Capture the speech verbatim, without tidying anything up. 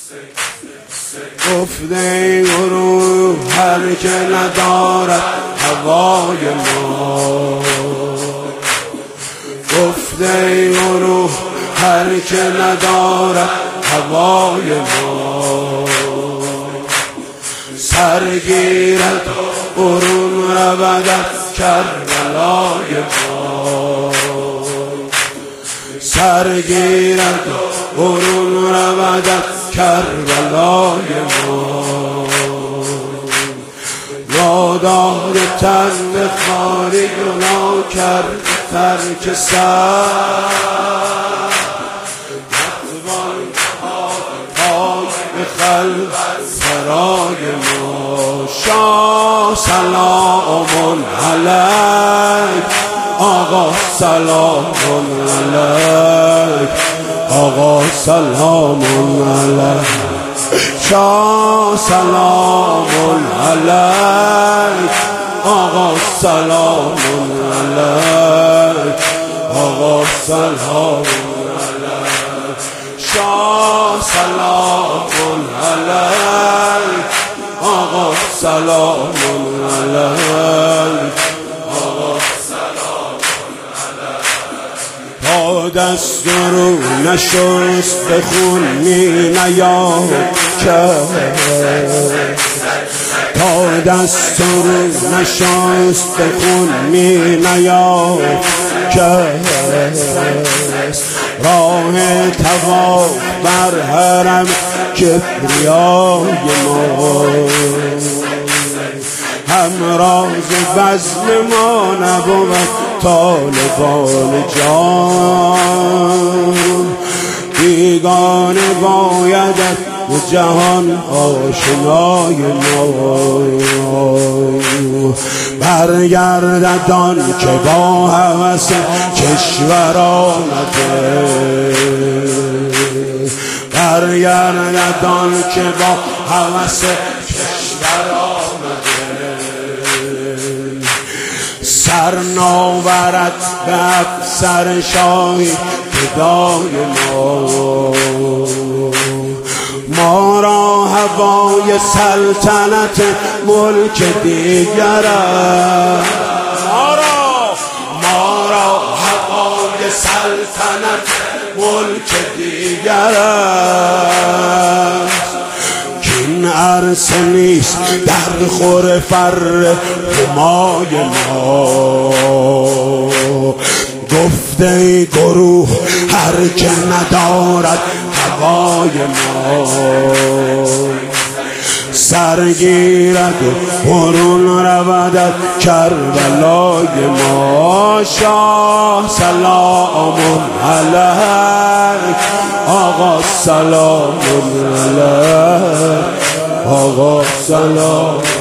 گفته گروه هر که ندارد هوای ما، گفته گروه هر که ندارد هوای ما، سرگیرد برون رود از کربلای ما، سرگیرد برون رود از کربلای ما، یادار تن خاری گناه کرد ترک سر، نتوان پاک به خلوت سرای ما. شاه سلام علیک آقا، سلام علیک آقا، سلام علیک شاه، سلام علیک آقا، سلام علیک آقا، سلام علیک شاه، سلام علیک آقا، سلام علیک آقا، سلام علیک. تا دست رو نشست به خون می نیاد کرد، تا دست رو نشست به خون می نیاد کرد، راه طواف بر حرم کبریای ما، همراز بزم ما نبود طالبان جان، بیگانه بایدت به جهان آشنای ما، برگردد آن که با هوس کشور آمده، برگردد آن که با هوس کشور آمده، سر ناورد به افسر شاهی فدای ما، ما را هوای سلطنت ملک دیگر است، ما را ما را هوای سلطنت ملک دیگر است، کین عرصه نیست در خور فر همای ما، گفته گروه هر که ندارد هوای ما، سرگیرد برون رود کربلای ما. شاه سلام علیک آقا، سلام علیک آقا، سلام